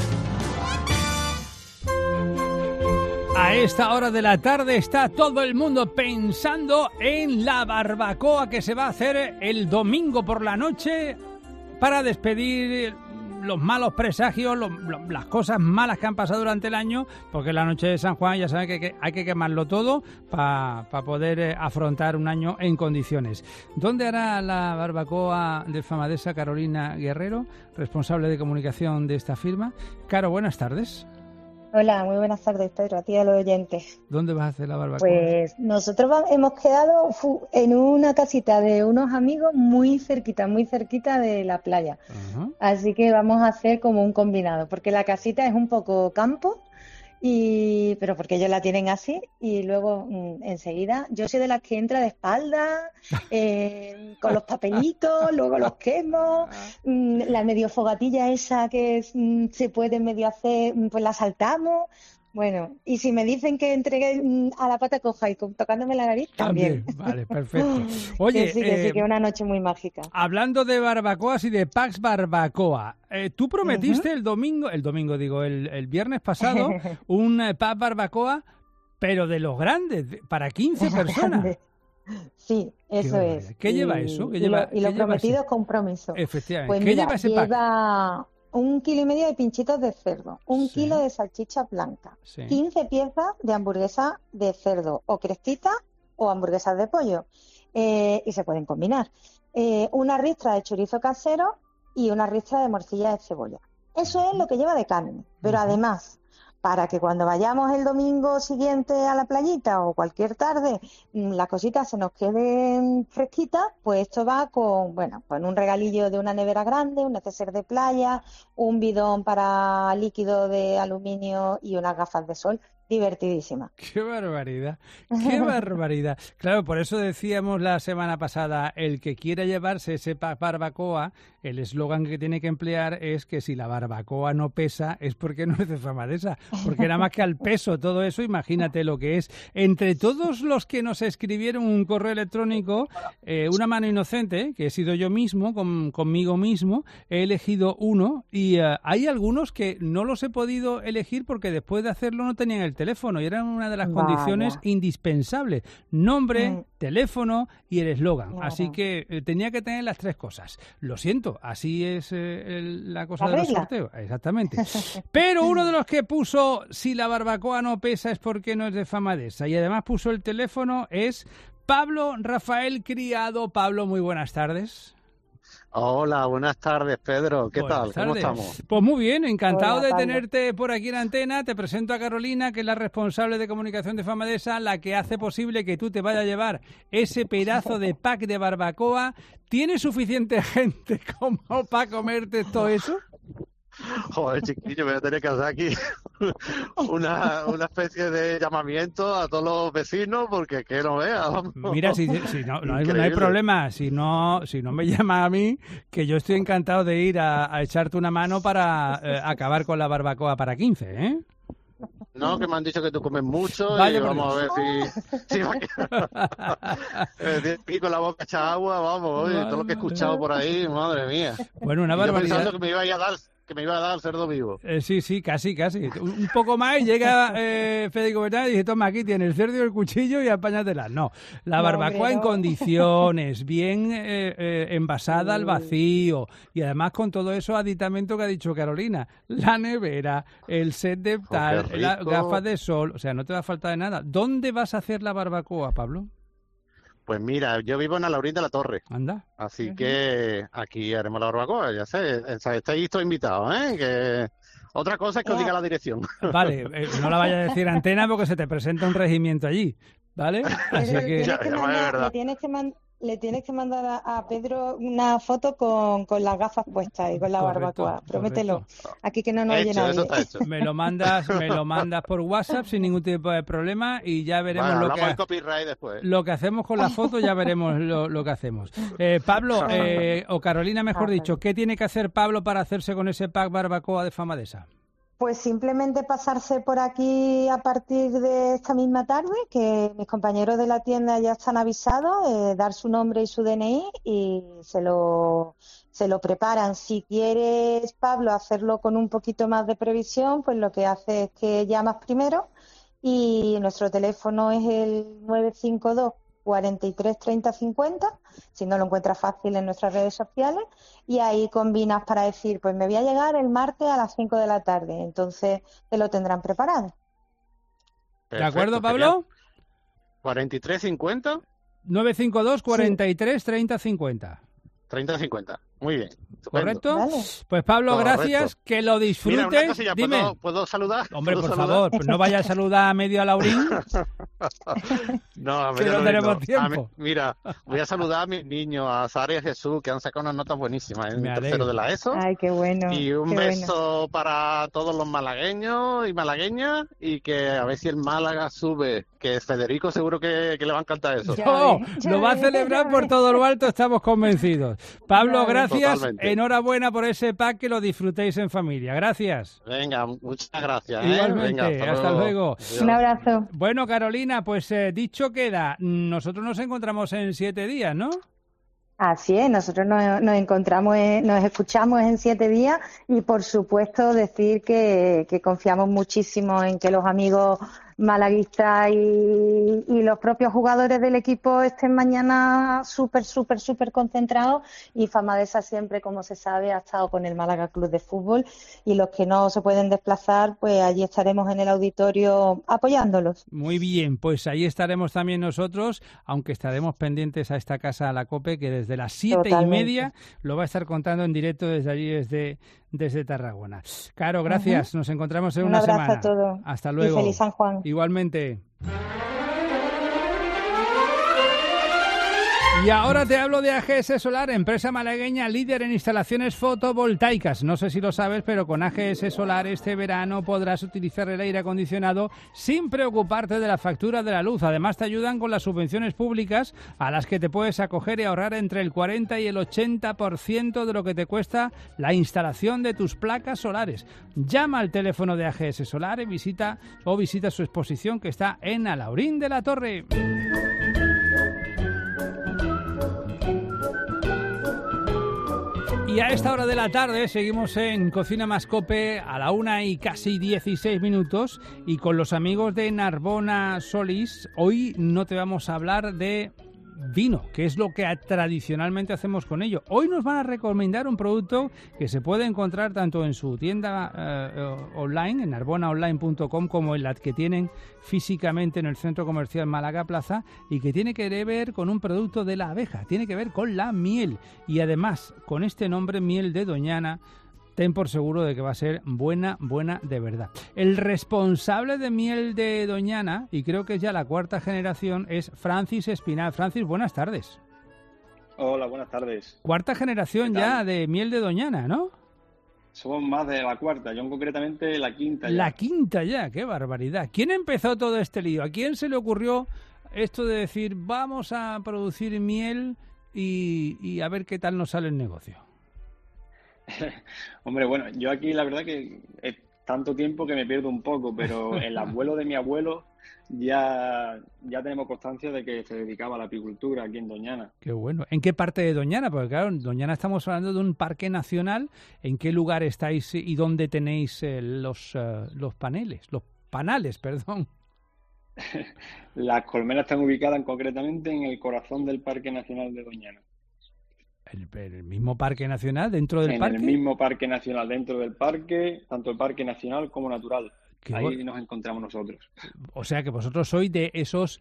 A esta hora de la tarde está todo el mundo pensando en la barbacoa que se va a hacer el domingo por la noche para despedir los malos presagios, las cosas malas que han pasado durante el año, porque la noche de San Juan ya saben que hay que quemarlo todo para poder afrontar un año en condiciones. ¿Dónde hará la barbacoa de Famadesa Carolina Guerrero, responsable de comunicación de esta firma? Caro, buenas tardes. Hola, muy buenas tardes, Pedro, a ti y a los oyentes. ¿Dónde vas a hacer la barbacoa? Pues nosotros hemos quedado en una casita de unos amigos muy cerquita de la playa. Uh-huh. Así que vamos a hacer como un combinado, porque la casita es un poco campo, pero porque ellos la tienen así, y luego enseguida yo soy de las que entra de espaldas, con los papelitos, luego los quemo, la medio fogatilla esa que se puede medio hacer, pues la saltamos. Bueno, y si me dicen que entregué a la pata coja y tocándome la nariz, también. Vale, perfecto. Oye, que sí, una noche muy mágica. Hablando de barbacoas y de packs barbacoa, tú prometiste el viernes pasado, un pack barbacoa, pero de los grandes, para 15 personas. Sí, eso es. ¿Qué lleva eso? Y lo prometido es compromiso. Efectivamente. Pues ¿Qué mira, lleva ese pack? Lleva 1,5 kilos de pinchitos de cerdo, 1 kilo de salchicha blanca, 15 piezas de hamburguesa de cerdo, o crestita o hamburguesas de pollo, y se pueden combinar. Una ristra de chorizo casero y una ristra de morcilla de cebolla. Eso es lo que lleva de carne, pero además, para que cuando vayamos el domingo siguiente a la playita o cualquier tarde las cositas se nos queden fresquitas, pues esto va con un regalillo de una nevera grande, un neceser de playa, un bidón para líquido de aluminio y unas gafas de sol. Divertidísima. ¡Qué barbaridad! ¡Qué barbaridad! Claro, por eso decíamos la semana pasada, el que quiera llevarse ese barbacoa, el eslogan que tiene que emplear es que si la barbacoa no pesa es porque no es de Famadesa, porque nada más que al peso todo eso, imagínate lo que es. Entre todos los que nos escribieron un correo electrónico, una mano inocente, que he sido yo mismo, conmigo mismo, he elegido uno y hay algunos que no los he podido elegir porque después de hacerlo no tenían el teléfono y era una de las condiciones indispensables: nombre, teléfono y el eslogan. Así que tenía que tener las tres cosas. Lo siento, así es la cosa de los sorteos. Exactamente. Pero uno de los que puso si la barbacoa no pesa es porque no es de Famadesa y además puso el teléfono es Pablo Rafael Criado. Pablo, muy buenas tardes. Hola, buenas tardes, Pedro. ¿Qué Buenas tal? tardes. ¿Cómo estamos? Pues muy bien, encantado Hola, de Pablo. tenerte por aquí en antena. Te presento a Carolina, que es la responsable de comunicación de Famadesa, la que hace posible que tú te vayas a llevar ese pedazo de pack de barbacoa. ¿Tienes suficiente gente como para comerte todo eso? Joder, chiquillo, me voy a tener que hacer aquí una especie de llamamiento a todos los vecinos, porque que no veas. Mira, si no hay problema, si no me llama a mí, que yo estoy encantado de ir a echarte una mano para acabar con la barbacoa para 15, ¿eh? No, que me han dicho que tú comes mucho. Vaya, y vamos a ver si y con la boca hecha agua, vamos, oye, todo lo que he escuchado por ahí, madre mía. Bueno, una Y yo barbaridad. pensando que me iba a dar cerdo vivo. Sí, casi. Un poco más y llega Federico Bertán y dice, toma, aquí tienes el cerdo y el cuchillo y apáñatela. No, la barbacoa en condiciones, bien envasada al vacío y además con todo eso aditamento que ha dicho Carolina, la nevera, el set de tal, las gafas de sol, o sea, no te va a faltar de nada. ¿Dónde vas a hacer la barbacoa, Pablo? Pues mira, yo vivo en Alaurín de la Torre. Anda. Así que aquí haremos la barbacoa, ya sé. Estáis todos invitados, ¿eh? Que otra cosa es que os diga la dirección. Vale, no la vayas a decir antena porque se te presenta un regimiento allí, ¿vale? Así que... Le tienes que mandar a Pedro una foto con las gafas puestas y con la barbacoa. Promételo. Aquí que no nos oye nadie. Me lo mandas por WhatsApp sin ningún tipo de problema y ya veremos lo que hacemos con la foto, ya veremos lo que hacemos. Pablo, o Carolina, mejor dicho, ¿qué tiene que hacer Pablo para hacerse con ese pack barbacoa de Famadesa? Pues simplemente pasarse por aquí a partir de esta misma tarde, que mis compañeros de la tienda ya están avisados, dar su nombre y su DNI y se lo preparan. Si quieres, Pablo, hacerlo con un poquito más de previsión, pues lo que hace es que llamas primero y nuestro teléfono es el 952 43 30 50, si no lo encuentras fácil en nuestras redes sociales, y ahí combinas para decir, pues me voy a llegar el martes a las 5 de la tarde, entonces te lo tendrán preparado. ¿De acuerdo, Pablo? 43 50 952 43 30 50. 30 50. Muy bien. ¿Correcto? Vale. Pues Pablo, gracias, que lo disfrutes. Mira, una cosilla, dime. ¿puedo saludar? Hombre, por favor, no vayas a saludar a medio Alaurín. No, a que no tenemos tiempo. Mira, voy a saludar a mis niños, a Sara y a Jesús, que han sacado unas notas buenísimas en tercero de la ESO. Ay, qué bueno. Y un beso para todos los malagueños y malagueñas, y que a ver si el Málaga sube, que Federico seguro que le va a encantar eso. Lo va a celebrar por todo lo alto, estamos convencidos. Pablo, gracias. Totalmente. Enhorabuena por ese pack, que lo disfrutéis en familia. Gracias. Venga, muchas gracias. Igualmente, Venga, hasta luego. Un abrazo. Bueno, Carolina, pues dicho queda, nosotros nos encontramos en 7 días, ¿no? Así es, nosotros nos encontramos, nos escuchamos en 7 días y por supuesto decir que confiamos muchísimo en que los amigos malaguistas y los propios jugadores del equipo estén mañana súper concentrados, y Famadesa siempre, como se sabe, ha estado con el Málaga Club de Fútbol, y los que no se pueden desplazar, pues allí estaremos en el auditorio apoyándolos. Muy bien, pues ahí estaremos también nosotros, aunque estaremos pendientes a esta casa, a la COPE, que desde las 7:30 lo va a estar contando en directo desde allí, desde Tarragona. Caro, gracias. Nos encontramos en una semana. Un abrazo a todos. Hasta luego. Y feliz San Juan. Igualmente. Y ahora te hablo de AGS Solar, empresa malagueña líder en instalaciones fotovoltaicas. No sé si lo sabes, pero con AGS Solar este verano podrás utilizar el aire acondicionado sin preocuparte de la factura de la luz. Además, te ayudan con las subvenciones públicas a las que te puedes acoger y ahorrar entre el 40 y el 80% de lo que te cuesta la instalación de tus placas solares. Llama al teléfono de AGS Solar y visita su exposición, que está en Alaurín de la Torre. Y a esta hora de la tarde seguimos en Cocina Más Cope a la 1:16 y con los amigos de Narbona Solís. Hoy no te vamos a hablar de vino, que es lo que tradicionalmente hacemos con ello. Hoy nos van a recomendar un producto que se puede encontrar tanto en su tienda online, en narbonaonline.com, como en la que tienen físicamente en el Centro Comercial Málaga Plaza, y que tiene que ver con un producto de la abeja, tiene que ver con la miel, y además con este nombre, miel de Doñana. Ten por seguro de que va a ser buena de verdad. El responsable de miel de Doñana, y creo que es ya la 4ª generación, es Francis Espinal. Francis, buenas tardes. Hola, buenas tardes. 4ª generación ya de miel de Doñana, ¿no? somos más de la cuarta, yo concretamente la quinta ya. La quinta ya, qué barbaridad. ¿Quién empezó todo este lío? ¿A quién se le ocurrió esto de decir vamos a producir miel y a ver qué tal nos sale el negocio? Hombre, bueno, yo aquí la verdad que es tanto tiempo que me pierdo un poco, pero el abuelo de mi abuelo ya tenemos constancia de que se dedicaba a la apicultura aquí en Doñana. Qué bueno. ¿En qué parte de Doñana? Porque claro, en Doñana estamos hablando de un parque nacional. ¿En qué lugar estáis y dónde tenéis los panales, perdón? Las colmenas están ubicadas concretamente en el corazón del Parque Nacional de Doñana. ¿El mismo Parque Nacional dentro del parque? En el mismo Parque Nacional dentro del parque, tanto el Parque Nacional como natural. Ahí nos encontramos nosotros. O sea que vosotros sois de esos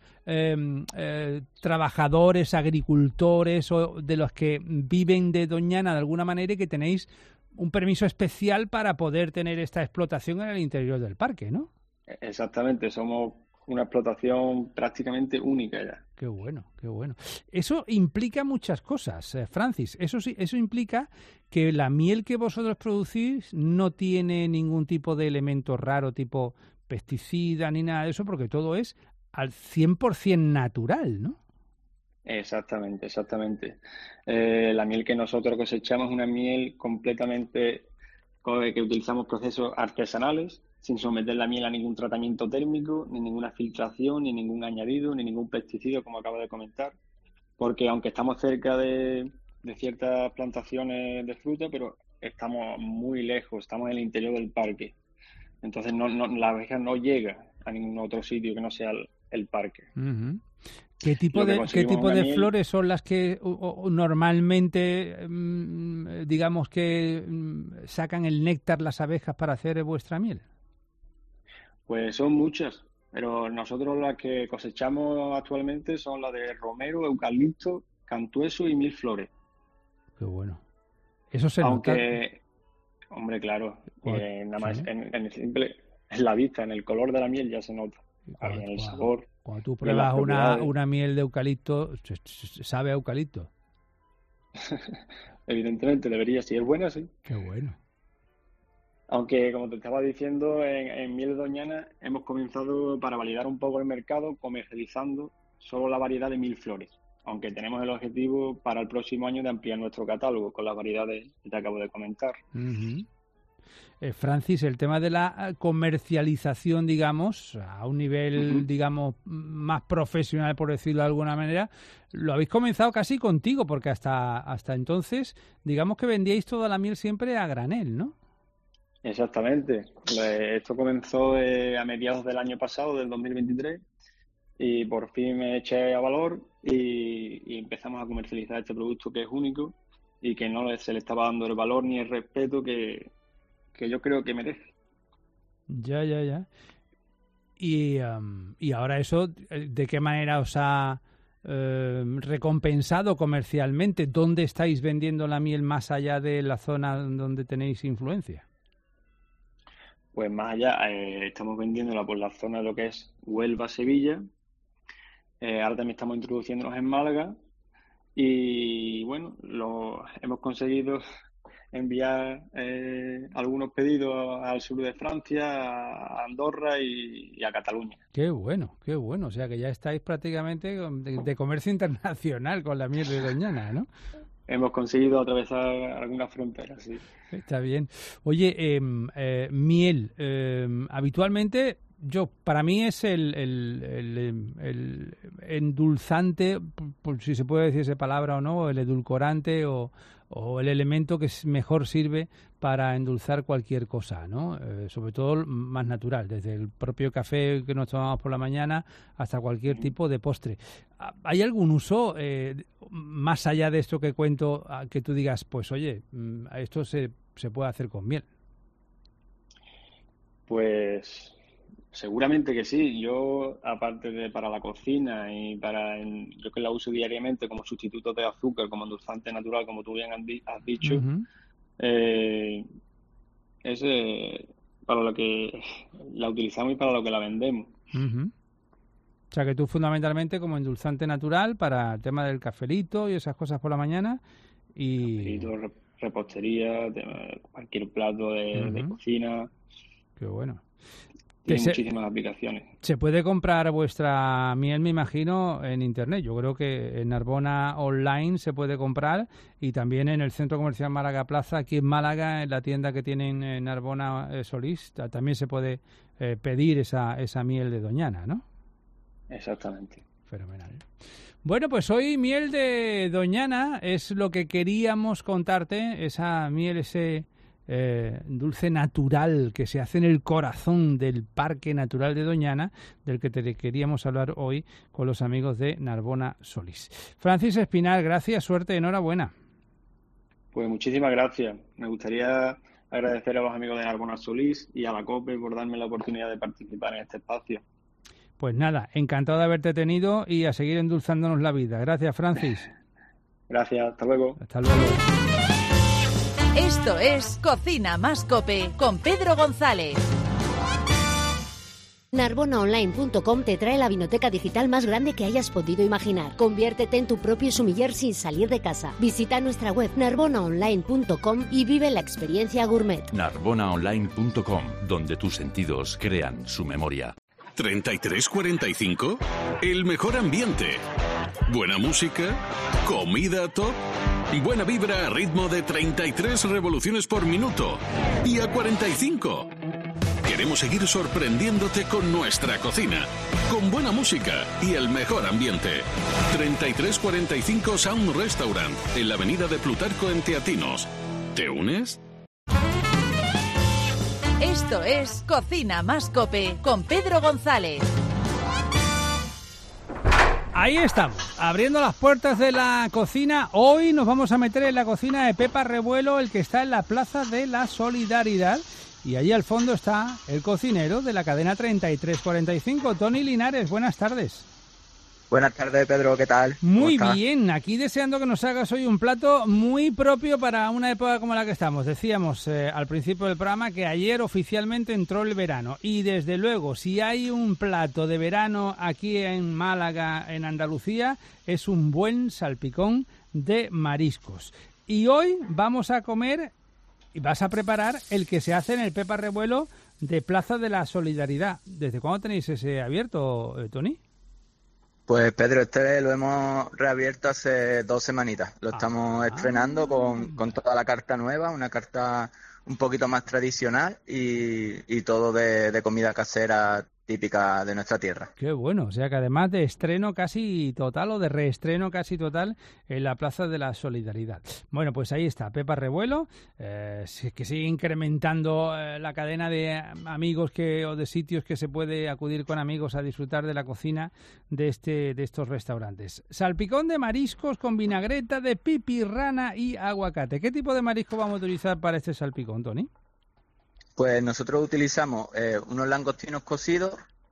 trabajadores, agricultores o de los que viven de Doñana de alguna manera y que tenéis un permiso especial para poder tener esta explotación en el interior del parque, ¿no? Exactamente, somos una explotación prácticamente única ya. Qué bueno, qué bueno. Eso implica muchas cosas, Francis. Eso implica que la miel que vosotros producís no tiene ningún tipo de elemento raro, tipo pesticida ni nada de eso, porque todo es al 100% natural, ¿no? Exactamente. La miel que nosotros cosechamos es una miel completamente que utilizamos procesos artesanales, sin someter la miel a ningún tratamiento térmico, ni ninguna filtración, ni ningún añadido, ni ningún pesticida, como acabo de comentar, porque aunque estamos cerca de ciertas plantaciones de fruta, pero estamos muy lejos, estamos en el interior del parque. Entonces la abeja no llega a ningún otro sitio que no sea el parque. Uh-huh. ¿Qué tipo de flores son las que normalmente, digamos que sacan el néctar las abejas para hacer vuestra miel? Pues son muchas, pero nosotros las que cosechamos actualmente son las de romero, eucalipto, cantueso y mil flores. Qué bueno. Eso se nota. Aunque, hombre, claro, nada más en la vista, en el color de la miel ya se nota, en el sabor. Cuando tú pruebas una miel de eucalipto, sabe a eucalipto. Evidentemente, debería, si es buena, sí. Qué bueno. Aunque, como te estaba diciendo, en Miel de Doñana hemos comenzado para validar un poco el mercado comercializando solo la variedad de 1000 flores, aunque tenemos el objetivo para el próximo año de ampliar nuestro catálogo con las variedades que te acabo de comentar. Uh-huh. Francis, el tema de la comercialización, digamos, a un nivel, digamos, más profesional, por decirlo de alguna manera, lo habéis comenzado casi contigo, porque hasta entonces, digamos que vendíais toda la miel siempre a granel, ¿no? Exactamente. Esto comenzó a mediados del año pasado, del 2023, y por fin me eché a valor y empezamos a comercializar este producto que es único y que no se le estaba dando el valor ni el respeto que yo creo que merece. Ya. Y ahora eso, ¿de qué manera os ha recompensado comercialmente? ¿Dónde estáis vendiendo la miel más allá de la zona donde tenéis influencia? Pues más allá, estamos vendiéndola por la zona de lo que es Huelva, Sevilla. Ahora también estamos introduciéndonos en Málaga. Y bueno, hemos conseguido enviar algunos pedidos al sur de Francia, a Andorra y a Cataluña. Qué bueno. O sea que ya estáis prácticamente de comercio internacional con la miel de Doñana, ¿no? Hemos conseguido atravesar algunas fronteras, sí. Está bien. Oye, miel, habitualmente para mí es el endulzante, por si se puede decir esa palabra o no, el edulcorante o el elemento que mejor sirve para endulzar cualquier cosa, ¿no? Sobre todo más natural, desde el propio café que nos tomamos por la mañana hasta cualquier tipo de postre. ¿Hay algún uso, más allá de esto que cuento, que tú digas, pues oye, esto se puede hacer con miel? Pues seguramente que sí. Yo, aparte de para la cocina y yo que la uso diariamente como sustituto de azúcar, como endulzante natural, como tú bien has dicho, uh-huh. Es para lo que la utilizamos y para lo que la vendemos. Uh-huh. O sea que tú fundamentalmente como endulzante natural para el tema del cafelito y esas cosas por la mañana y repostería, cualquier plato de cocina. Qué bueno. Tiene muchísimas aplicaciones. Se puede comprar vuestra miel, me imagino, en Internet. Yo creo que en Narbona Online se puede comprar y también en el Centro Comercial Málaga Plaza, aquí en Málaga, en la tienda que tienen en Narbona Solís, también se puede pedir esa miel de Doñana, ¿no? Exactamente. Fenomenal. Bueno, pues hoy miel de Doñana es lo que queríamos contarte, esa miel, ese dulce natural que se hace en el corazón del Parque Natural de Doñana, del que te queríamos hablar hoy con los amigos de Narbona Solís. Francis Espinal, gracias, suerte, enhorabuena. Pues muchísimas gracias. Me gustaría agradecer a los amigos de Narbona Solís y a la COPE por darme la oportunidad de participar en este espacio. Pues nada, encantado de haberte tenido y a seguir endulzándonos la vida. Gracias, Francis. Gracias, hasta luego. Hasta luego. Esto es Cocina Más Cope con Pedro González. Narbonaonline.com te trae la vinoteca digital más grande que hayas podido imaginar. Conviértete en tu propio sumiller sin salir de casa. Visita nuestra web narbonaonline.com y vive la experiencia gourmet. Narbonaonline.com, donde tus sentidos crean su memoria. 3345, el mejor ambiente. Buena música, comida top, buena vibra a ritmo de 33 revoluciones por minuto y a 45. Queremos seguir sorprendiéndote con nuestra cocina, con buena música y el mejor ambiente. 3345 Sound Restaurant, en la avenida de Plutarco en Teatinos. ¿Te unes? Esto es Cocina Más Cope con Pedro González. Ahí estamos, abriendo las puertas de la cocina. Hoy nos vamos a meter en la cocina de Pepa Revuelo, el que está en la Plaza de la Solidaridad. Y allí al fondo está el cocinero de la cadena 3345, Tony Linares. Buenas tardes. Buenas tardes, Pedro, ¿qué tal? Muy bien, aquí deseando que nos hagas hoy un plato muy propio para una época como la que estamos. Decíamos al principio del programa que ayer oficialmente entró el verano y desde luego si hay un plato de verano aquí en Málaga, en Andalucía, es un buen salpicón de mariscos. Y hoy vamos a comer y vas a preparar el que se hace en el Pepa Revuelo de Plaza de la Solidaridad. ¿Desde cuándo tenéis ese abierto, Tony? Pues Pedro, lo hemos reabierto hace 2 semanitas. Lo estamos estrenando con toda la carta nueva, una carta un poquito más tradicional y todo de comida casera típica de nuestra tierra. Qué bueno, o sea que además de estreno casi total o de reestreno casi total en la Plaza de la Solidaridad. Bueno, pues ahí está, Pepa Revuelo, que sigue incrementando la cadena de amigos o de sitios que se puede acudir con amigos a disfrutar de la cocina de estos restaurantes. Salpicón de mariscos con vinagreta de pipirrana y aguacate. ¿Qué tipo de marisco vamos a utilizar para este salpicón, Tony? Pues nosotros utilizamos unos langostinos cocidos,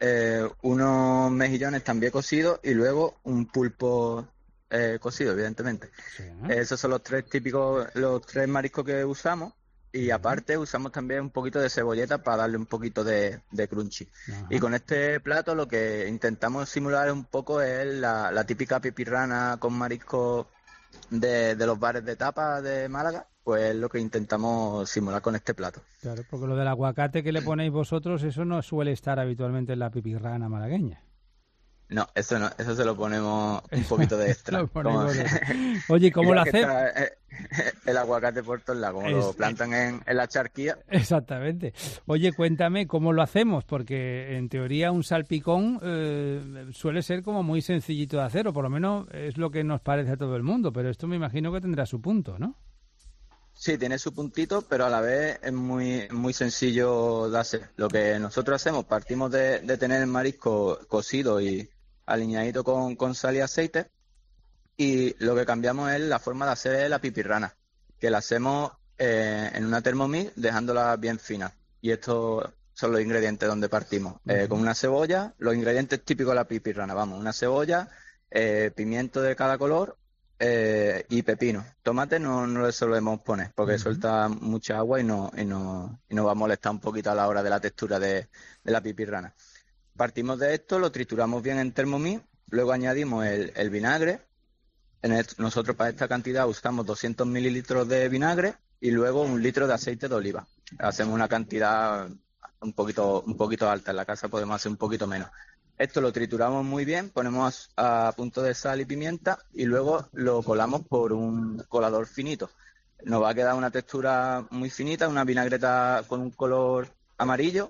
unos mejillones también cocidos y luego un pulpo cocido, evidentemente. Sí, ¿no? Esos son los 3 mariscos que usamos y aparte usamos también un poquito de cebolleta para darle un poquito de crunchy. Ajá. Y con este plato lo que intentamos simular un poco es la típica pipirrana con marisco de los bares de tapa de Málaga. Pues es lo que intentamos simular con este plato. Claro, porque lo del aguacate que le ponéis vosotros, eso no suele estar habitualmente en la pipirrana malagueña. No, eso se lo ponemos un poquito de extra. Oye, ¿cómo lo hacemos? El aguacate por todos lados, como lo plantan en la charquía. Exactamente. Oye, cuéntame cómo lo hacemos, porque en teoría un salpicón suele ser como muy sencillito de hacer, o por lo menos es lo que nos parece a todo el mundo, pero esto me imagino que tendrá su punto, ¿no? Sí, tiene su puntito, pero a la vez es muy sencillo de hacer. Lo que nosotros hacemos, partimos de tener el marisco cocido y aliñadito con sal y aceite, y lo que cambiamos es la forma de hacer la pipirrana, que la hacemos en una Thermomix dejándola bien fina. Y estos son los ingredientes donde partimos. Con una cebolla, los ingredientes típicos de la pipirrana, una cebolla, pimiento de cada color, y pepino. Tomate no le solemos poner porque suelta mucha agua y nos va a molestar un poquito a la hora de la textura de la pipirrana. Partimos de esto, lo trituramos bien en Thermomix, luego añadimos el vinagre, Nosotros para esta cantidad usamos 200 mililitros de vinagre y luego 1 litro de aceite de oliva. Hacemos una cantidad un poquito alta. En la casa podemos hacer un poquito menos. Esto lo trituramos muy bien, ponemos a punto de sal y pimienta y luego lo colamos por un colador finito. Nos va a quedar una textura muy finita, una vinagreta con un color amarillo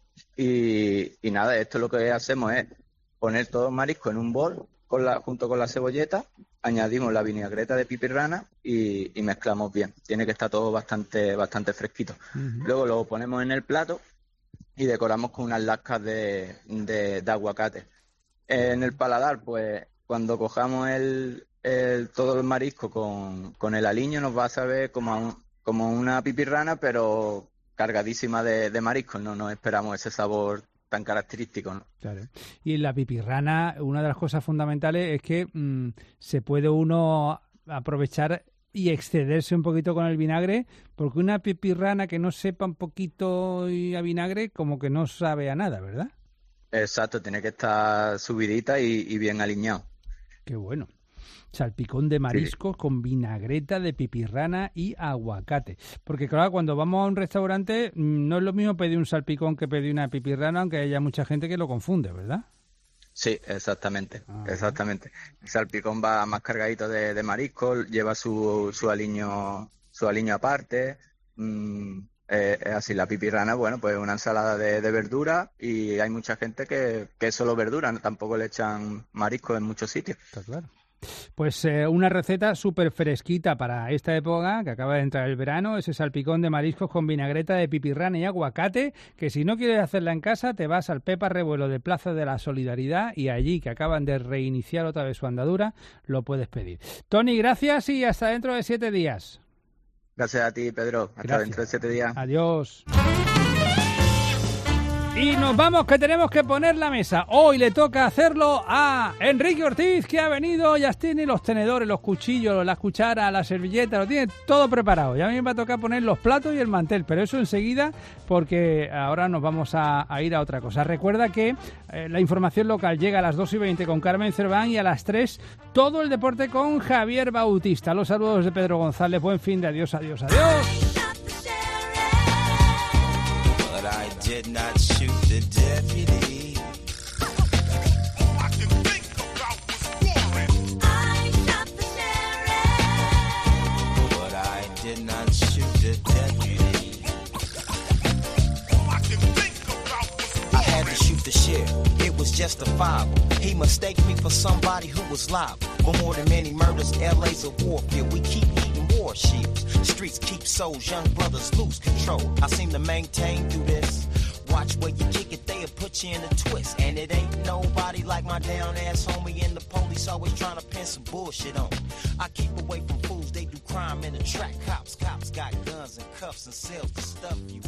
y nada, esto lo que hacemos es poner todo el marisco en un bol junto con la cebolleta, añadimos la vinagreta de pipirrana y mezclamos bien. Tiene que estar todo bastante fresquito. Uh-huh. Luego lo ponemos en el plato y decoramos con unas lascas de aguacate. En el paladar, pues cuando cojamos todo el marisco con el aliño nos va a saber como una pipirrana, pero cargadísima de marisco. No esperamos ese sabor tan característico, ¿no? Claro. Y en la pipirrana, una de las cosas fundamentales es que se puede uno aprovechar y excederse un poquito con el vinagre, porque una pipirrana que no sepa un poquito a vinagre, como que no sabe a nada, ¿verdad? Exacto, tiene que estar subidita y bien aliñado. Qué bueno. Salpicón de mariscos con vinagreta de pipirrana y aguacate. Porque claro, cuando vamos a un restaurante no es lo mismo pedir un salpicón que pedir una pipirrana, aunque haya mucha gente que lo confunde, ¿verdad? Sí, exactamente. Exactamente. El salpicón va más cargadito de marisco, lleva su aliño aparte. Es así, la pipirrana, bueno, pues una ensalada de verdura y hay mucha gente que es solo verdura, ¿no? Tampoco le echan marisco en muchos sitios. Está claro. Pues una receta súper fresquita para esta época, que acaba de entrar el verano, ese salpicón de mariscos con vinagreta de pipirrana y aguacate, que si no quieres hacerla en casa, te vas al Pepa Revuelo de Plaza de la Solidaridad y allí, que acaban de reiniciar otra vez su andadura, lo puedes pedir. Tony, gracias y hasta dentro de 7 días. Gracias a ti, Pedro. Hasta dentro de 7 días. Adiós. Y nos vamos, que tenemos que poner la mesa. Hoy le toca hacerlo a Enrique Ortiz, que ha venido, ya tiene los tenedores, los cuchillos, las cucharas, las servilletas, lo tiene todo preparado. Ya a mí me va a tocar poner los platos y el mantel, pero eso enseguida, porque ahora nos vamos a ir a otra cosa. Recuerda que la información local llega a las 2:20 con Carmen Cerván y a las 3 todo el deporte con Javier Bautista. Los saludos de Pedro González. Buen fin de adiós, adiós, adiós. Did not shoot the deputy. I can think about what's warrant. I shot the sheriff, but I did not shoot the deputy. I can think about what's warrant. I had to shoot the sheriff. It was justifiable. He mistaked me for somebody who was liable. For more than many murders, LA's a warfield. We keep heating war shields. Streets keep souls, young brothers lose control. I seem to maintain through this. Watch where you kick it, they'll put you in a twist. And it ain't nobody like my down-ass homie, and the police always trying to pin some bullshit on me. I keep away from fools, they do crime in the track. Cops got guns and cuffs and cells to stuff you.